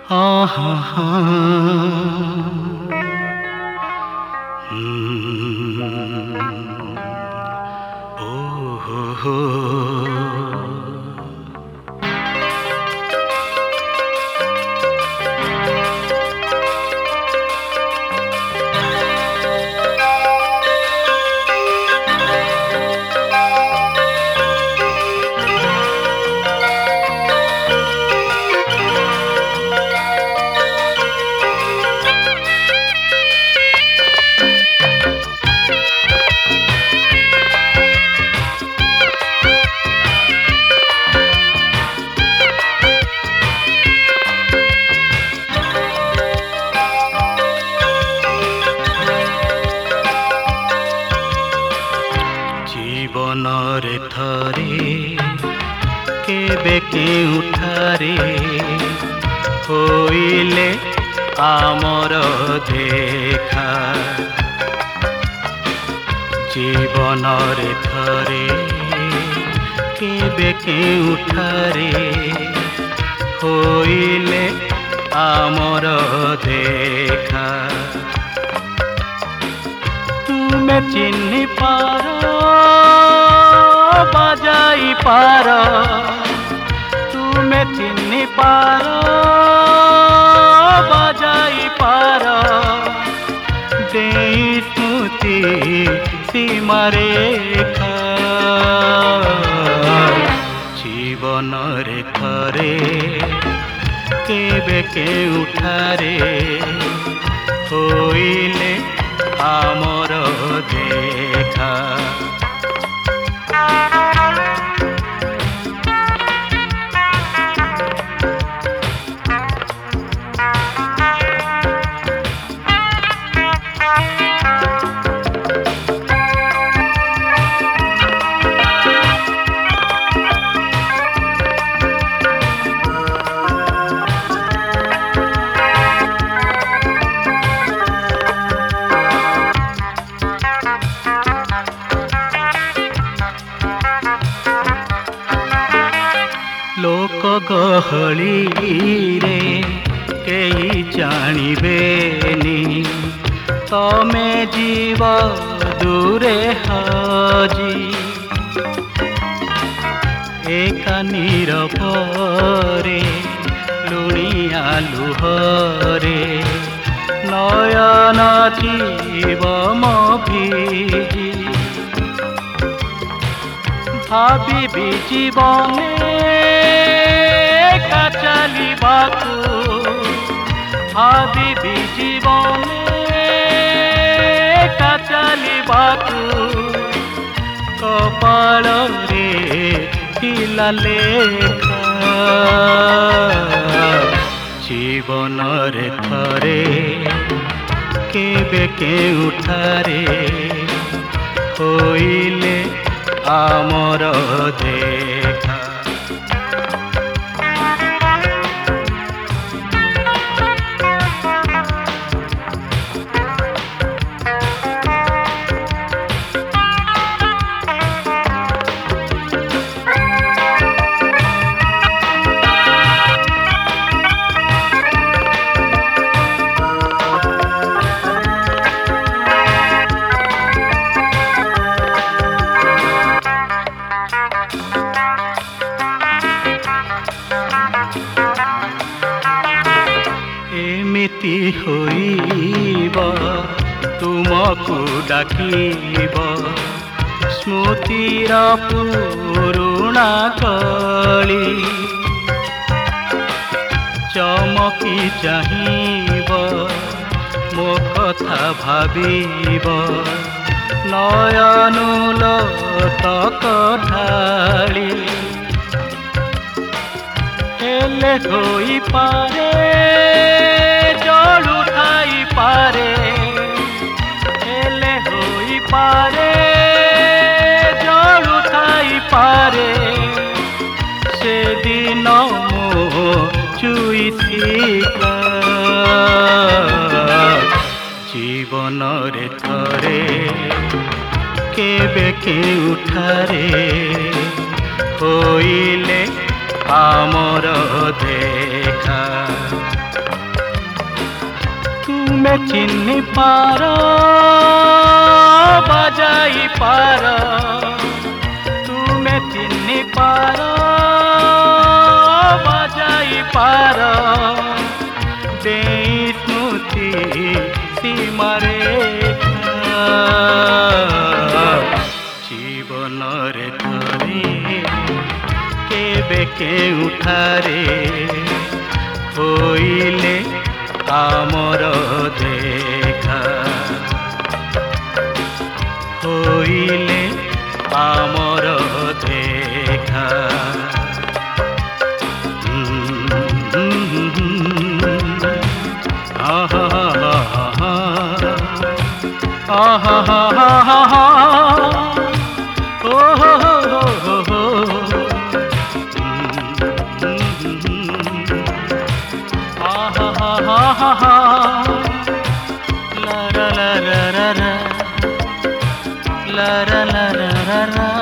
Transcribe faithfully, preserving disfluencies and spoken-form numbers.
आहा हा हम्म, ओ हो हो जीवनरे थरे केबे केउठारे होइले आमर देखा जीवनरे थरे केबे केउठारे होइले आमर देखा तुमे चिन्हि पार बजाई पार तुमे चिन्हि पार बजाई पार देई स्मृति सीमा रेखा जीवन रे थरे केबे केउठारे होइले आमर देखा लोक गहली रे केई जानिबेनी तमे जीव दूरे हाजी एका नीरवरे लुणिया लुहरे नयन जीव मो भिजी भाबी जीवने का चलिबाकू भाबी जीवने का चलिबाकू कपाल रे थिला लेखा जीवन रे थरे केबे केउठारे होइले आमर देखा एमिति होइब तुमको डाकिब स्मृतिर पुरुणा कली चमकी चाहिब मो कथा भाबिब नयन लतक ढाली हेले होई पारे जलु थाई पारे हेले होई पारे जलु थाई पारे से दिन मो चुईथिला जीवन रे थरे केबे केउठारे होइले आमर देखा। तुमे चिन्हि पार बजाई पार तुमे चिन्हि पार बजाई पार देई स्मृति सीमारेखा जीवन रे थरे केबे केउठारे होइले आमर देखा होइले आमर देखा आहा आहा आहा ओ हो हो हो हो आहा आहा आहा ला ला ला ला ला ला ला ला ला ला